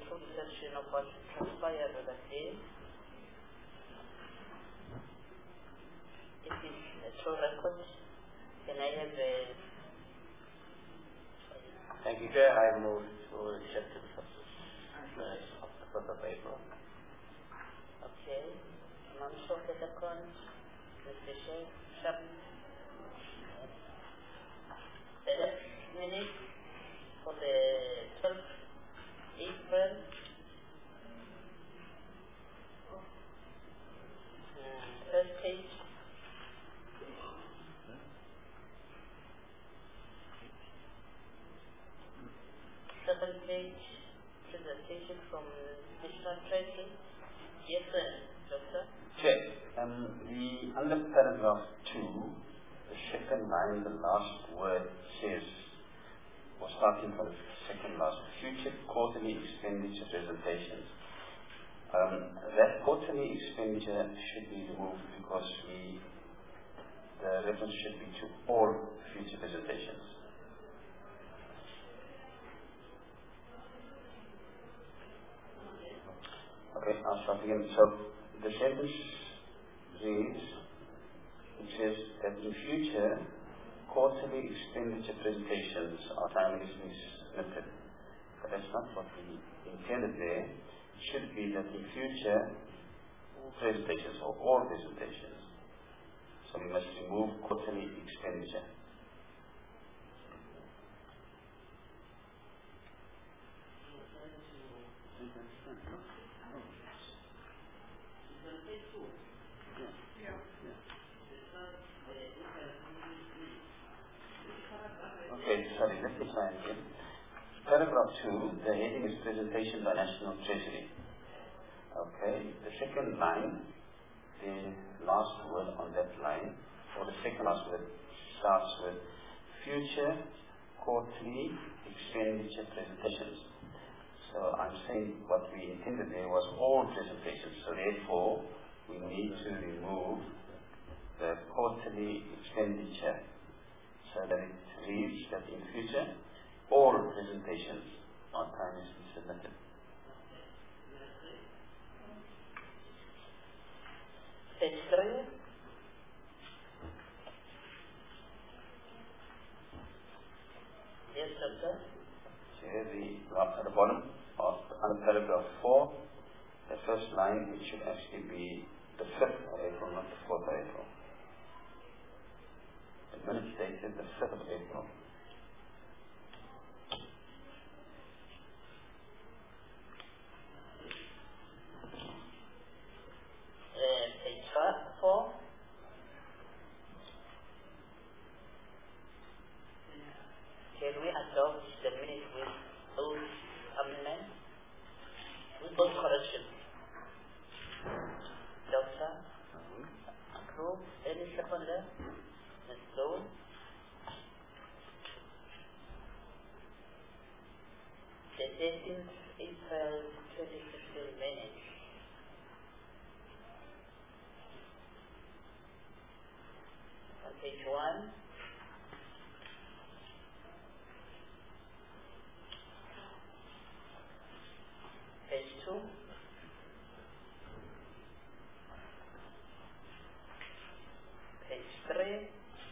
full description of what transpired on that day. It is a true record. Can I have a... Thank you, Chair. I move to accept the minutes of the 1st of April. Okay. Imam Shok the second. Mr. Sheikh Shab. The next minute for the 12th April. First page. Second page, presentation from National Treasury. Yes, sir. Doctor? Check. Under paragraph 2, the second line, the last word says, or starting from the second last, future quarterly expenditure presentations. That quarterly expenditure should be removed because the reference should be to all future presentations. Okay, I'll start again. So the sentence reads, it says that in future, quarterly expenditure presentations are timely submitted. But that's not what we intended there. It should be that in future, presentations or all presentations. So we must remove quarterly expenditure. Okay, sorry, let me try again. Paragraph 2, the heading is Presentation by National Treasury. Okay, the second line, the last word on that line, or the second last word starts with future quarterly expenditure presentations. So I'm saying what we intended there was all presentations. So therefore, we need to remove the quarterly expenditure so that it reads that in future, all presentations are timely submitted. Page 3. Yes, doctor. At the bottom of under paragraph 4, the first line, it should actually be the 5th of April, not the 4th of April. The minute stated the 5th of April. Page 4. Can we adopt the minute with those amendments? With those corrections? Doctor? Approve? Any seconder? Ms. Lowe? The 13th April 2015 minutes. On page 1. Page 2. Page 3.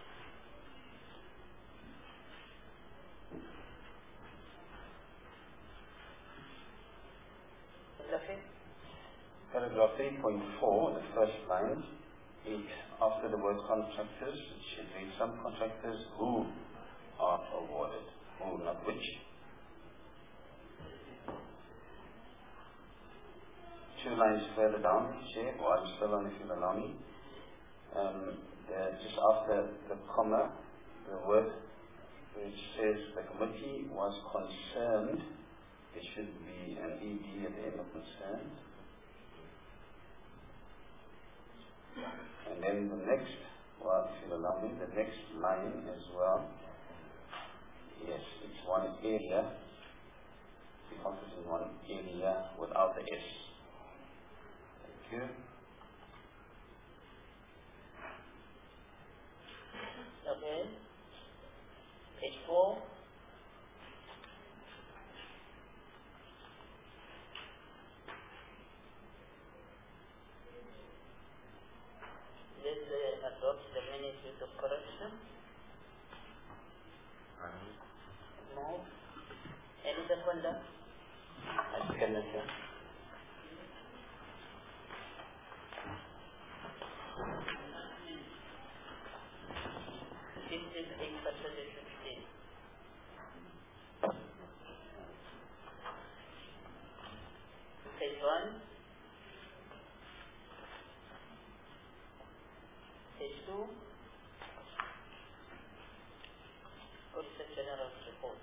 Paragraph 3.4, the first line, after the word contractors, it should read some contractors who are awarded, who, not which. 2 lines further down, Chair, or I'm still on if you'll allow me. Just after the comma, the word which says the committee was concerned, there should be an ED at the end of concerned. And then the next, well, if you'll allow me, the next line as well, yes, it's one area, the focus in one area without the S. Thank you. Okay. Page 4. minute here. Page 1, page 2, Auditor General's report.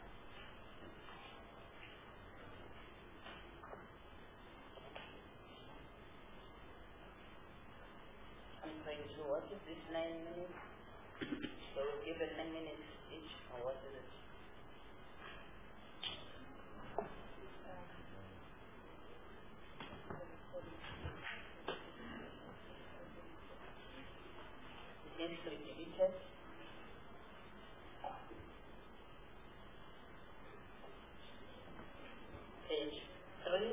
I'm going to, what is this, 9 minutes? So we'll give it 9 minutes each, or what is it? It needs to be deleted. Page 3.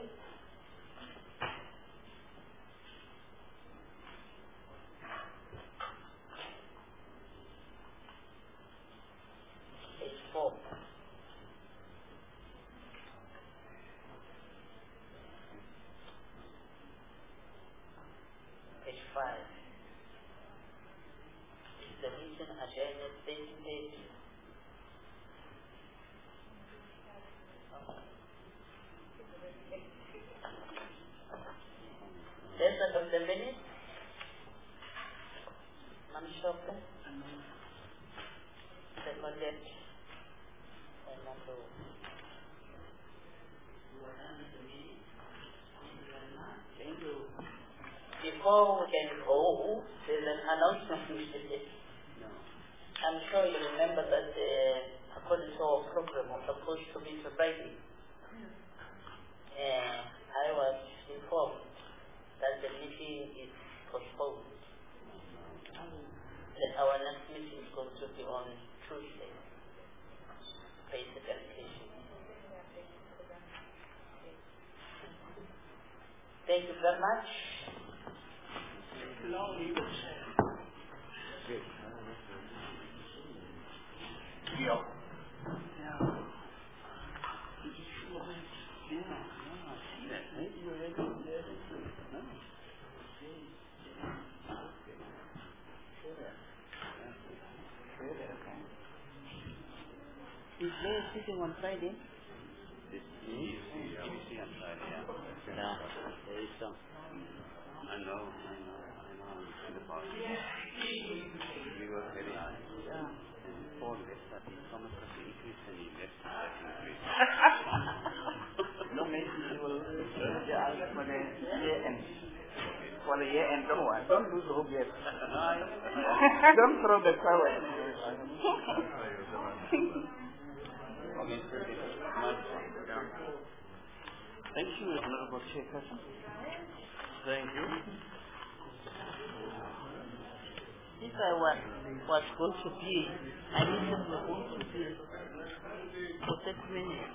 Page 4. Page 5. It's the meeting agenda, stating page. Lesson of the minute. Manshoka. Seconded. And number 1. Before we can go, there's an announcement. I'm sure you remember that according to our program, we're supposed to be Friday. I was informed that the meeting is postponed. That our next meeting is going to be on Tuesday. Basic education. Thank you very much. Is there sitting on Friday? This is on Friday, yeah. Yeah, there is some. I know. In the past. We were very high. Yeah. And 4 days, that is so much of increase and less increase. No, maybe you will ask for the year end. For the year end, don't lose hope yet. Don't throw the towel. Okay, thank you, Honorable Chairperson. Thank you. If I was going to be, I listened to going to be for 30 minutes.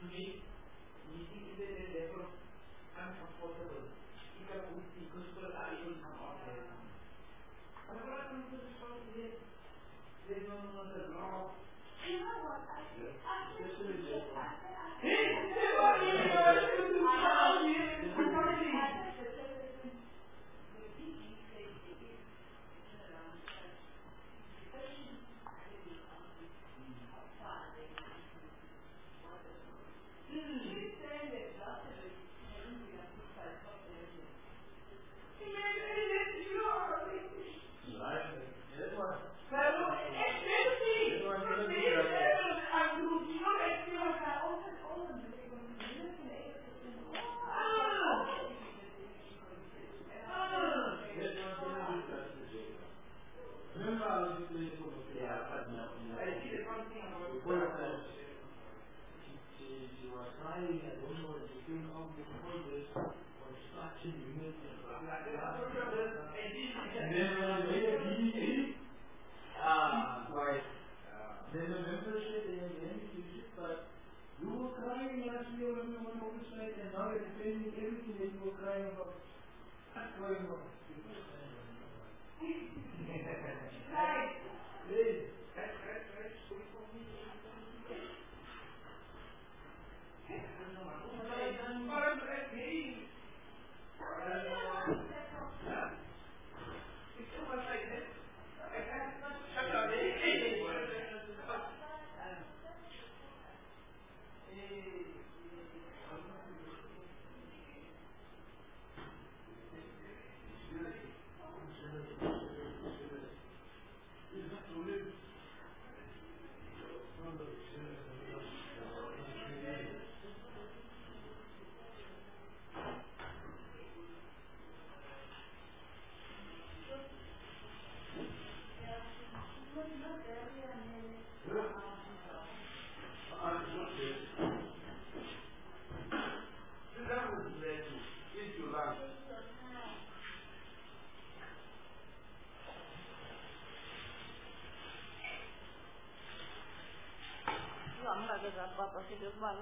Papa, she just won.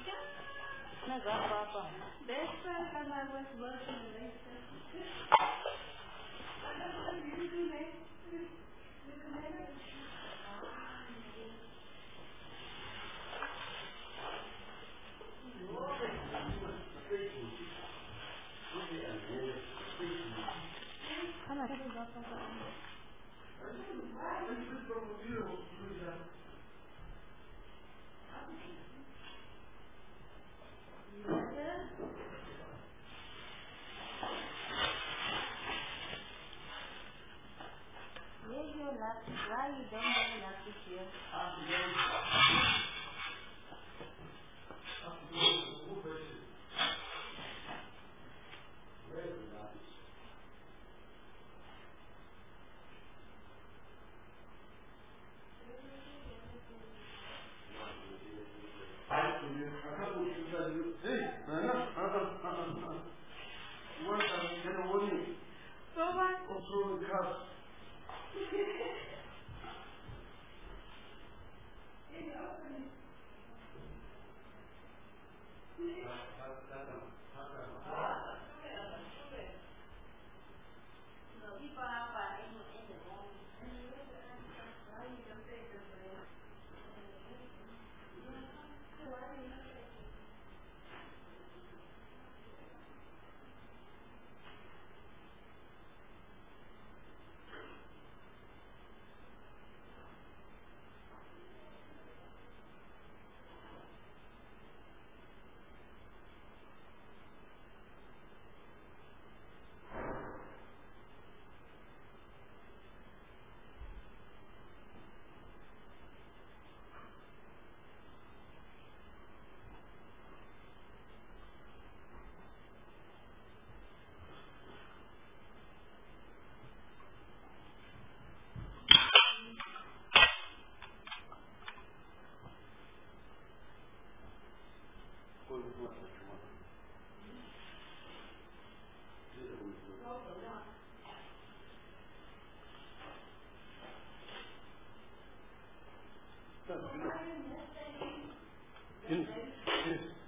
That's Papa. That's when I was working later. Why you don't have enough this year? is